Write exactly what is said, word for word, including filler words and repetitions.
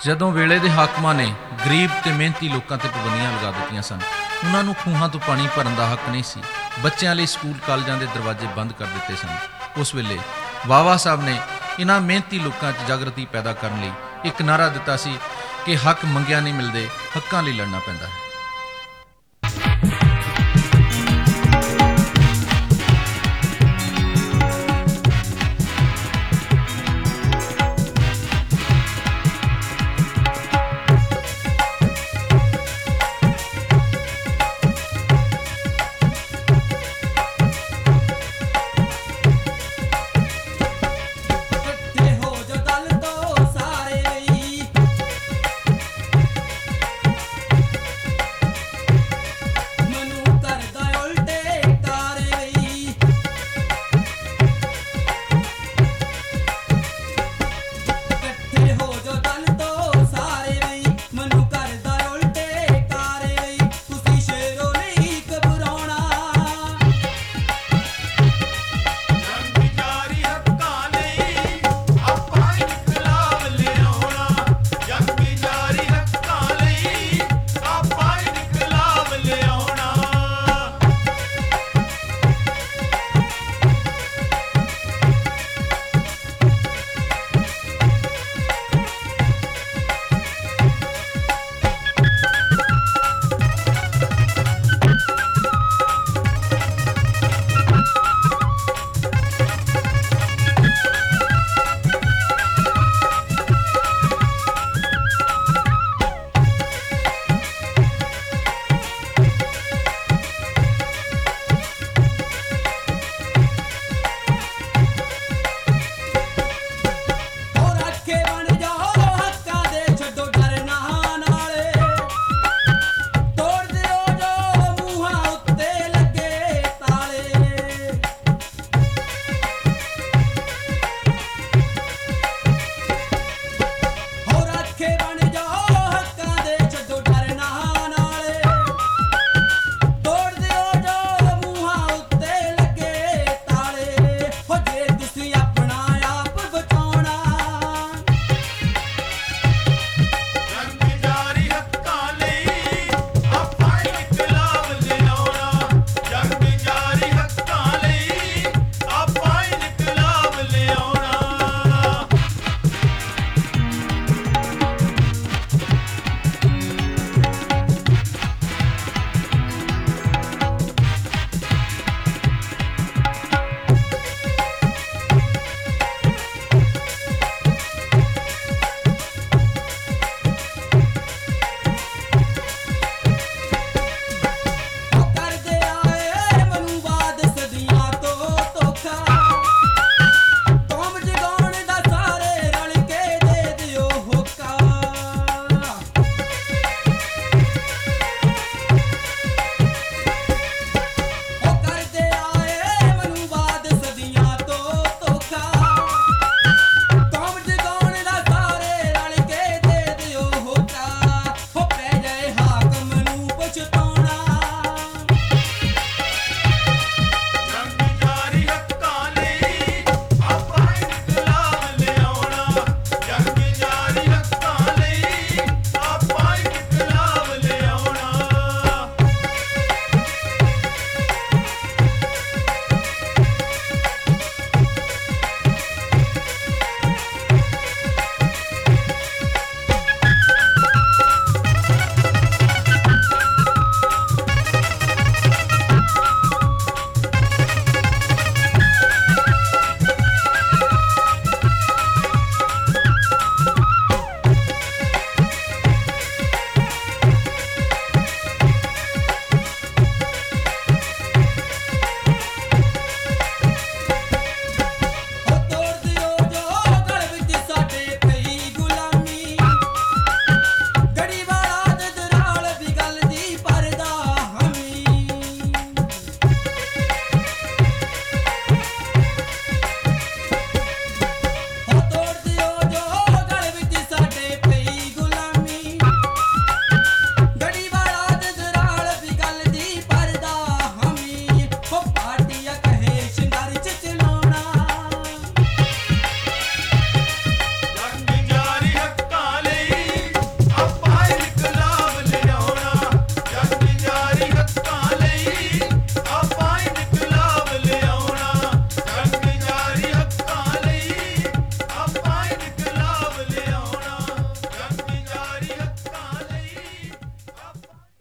ਜਦੋਂ ਵੇਲੇ ਦੇ ਹਾਕਮਾਂ ਨੇ ਗਰੀਬ ਤੇ ਮਿਹਨਤੀ ਲੋਕਾਂ ਤੇ ਪਾਬੰਦੀਆਂ ਲਗਾ ਦਿੱਤੀਆਂ ਸਨ, ਉਹਨਾਂ ਨੂੰ ਖੂਹਾਂ ਤੋਂ ਪਾਣੀ ਭਰਨ ਦਾ ਹੱਕ ਨਹੀਂ ਸੀ। ਬੱਚਿਆਂ ਲਈ ਸਕੂਲ ਕਾਲਜਾਂ ਦੇ ਦਰਵਾਜ਼ੇ ਬੰਦ ਕਰ ਦਿੱਤੇ ਸਨ। ਉਸ ਵੇਲੇ ਬਾਬਾ ਸਾਹਿਬ ਨੇ ਇਹਨਾਂ ਮਿਹਨਤੀ ਲੋਕਾਂ 'ਚ ਜਾਗਰਤੀ ਪੈਦਾ ਕਰਨ ਲਈ ਇੱਕ ਨਾਅਰਾ ਦਿੱਤਾ ਸੀ ਕਿ ਹੱਕ ਮੰਗਿਆ ਨਹੀਂ ਮਿਲਦੇ, ਹੱਕਾਂ ਲਈ ਲੜਨਾ ਪੈਂਦਾ ਹੈ।